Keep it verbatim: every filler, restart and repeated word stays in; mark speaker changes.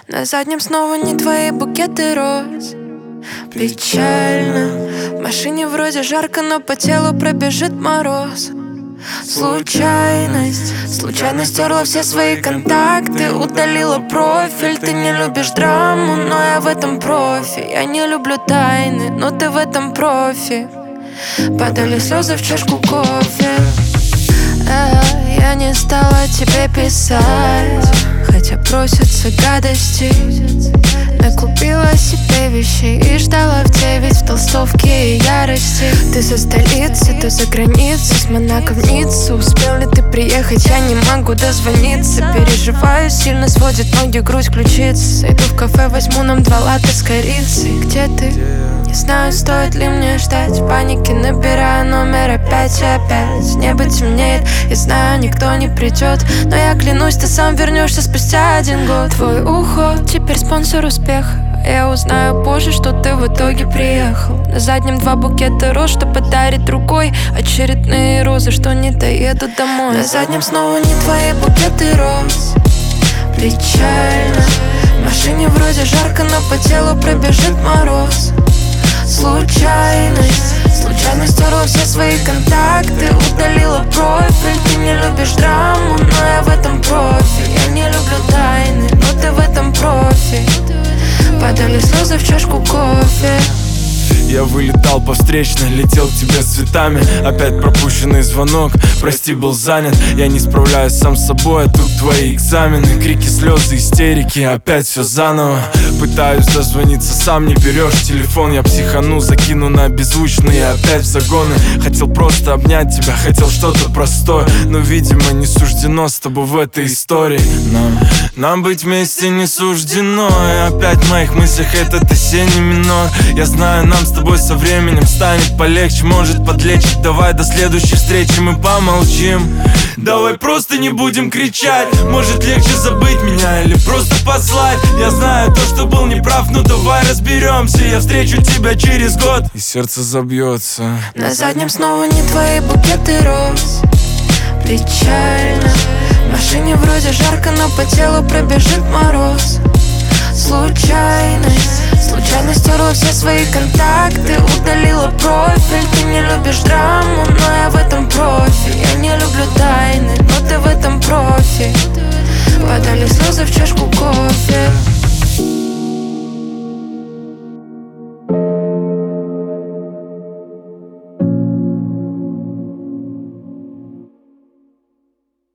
Speaker 1: На заднем снова не твои букеты роз. Печально. В машине вроде жарко, но по телу пробежит мороз. Случайность, случайно стерла все свои контакты, удалила профиль. Ты не любишь драму, но я в этом профи. Я не люблю тайны, но ты в этом профи. Падали слезы в чашку кофе. э, Я не стала тебе писать, хотя просятся гадости. Накупила себе вещей и ждала в девять в толстовке и ярости. Ты со столицы, ты за границей, с Монако в Ниццу. Успел ли ты приехать? Я не могу дозвониться. Переживаю сильно, сводит ноги, грудь, ключицы. Зайду в кафе, возьму нам два латте с корицей. Где ты? Не знаю, стоит ли мне ждать. В панике набираю номер опять и опять. Небо темнеет, я знаю, никто не придет, но я клянусь, ты сам вернешься спустя один год. Твой уход теперь спонсор успеха. Я узнаю позже, что ты в итоге приехал. На заднем два букета роз, что подарит другой. Очередные розы, что не доедут домой. На заднем снова не твои букеты роз. Печально. В машине вроде жарко, но по телу пробежит мороз. Случайность, случайно стерла все свои контакты, удалила профиль. Ты не любишь драму, но я в этом профи. Я не люблю тайны, но ты в этом профи. Падали слезы в чашку кофе.
Speaker 2: Я вылетал по встречной, летел к тебе с цветами. Опять пропущенный звонок, прости, был занят. Я не справляюсь сам с собой, а тут твои экзамены. Крики, слезы, истерики, опять все заново. Пытаюсь дозвониться, сам не берешь телефон. Я психану, закину на беззвучный и опять в загоны. Хотел просто обнять тебя, хотел что-то простое, но, видимо, не суждено с тобой в этой истории. Нам, нам быть вместе не суждено. И опять в моих мыслях этот осенний минор. Я знаю, нам с тобой со временем станет полегче, может подлечить. Давай до следующей встречи мы помолчим. Давай просто не будем кричать. Может легче забыть меня или просто послать. Я знаю то, что был неправ, но давай разберемся. Я встречу тебя через год и сердце забьется.
Speaker 1: На заднем снова не твои букеты роз. Печально. В машине вроде жарко, но по телу пробежит мороз. Случайность, случайно стерла все свои контакты, удалила профиль. Ты не любишь драму, но я в этом профи. Я не люблю тайны, но ты в этом профи. Падали слезы в чашку кофе.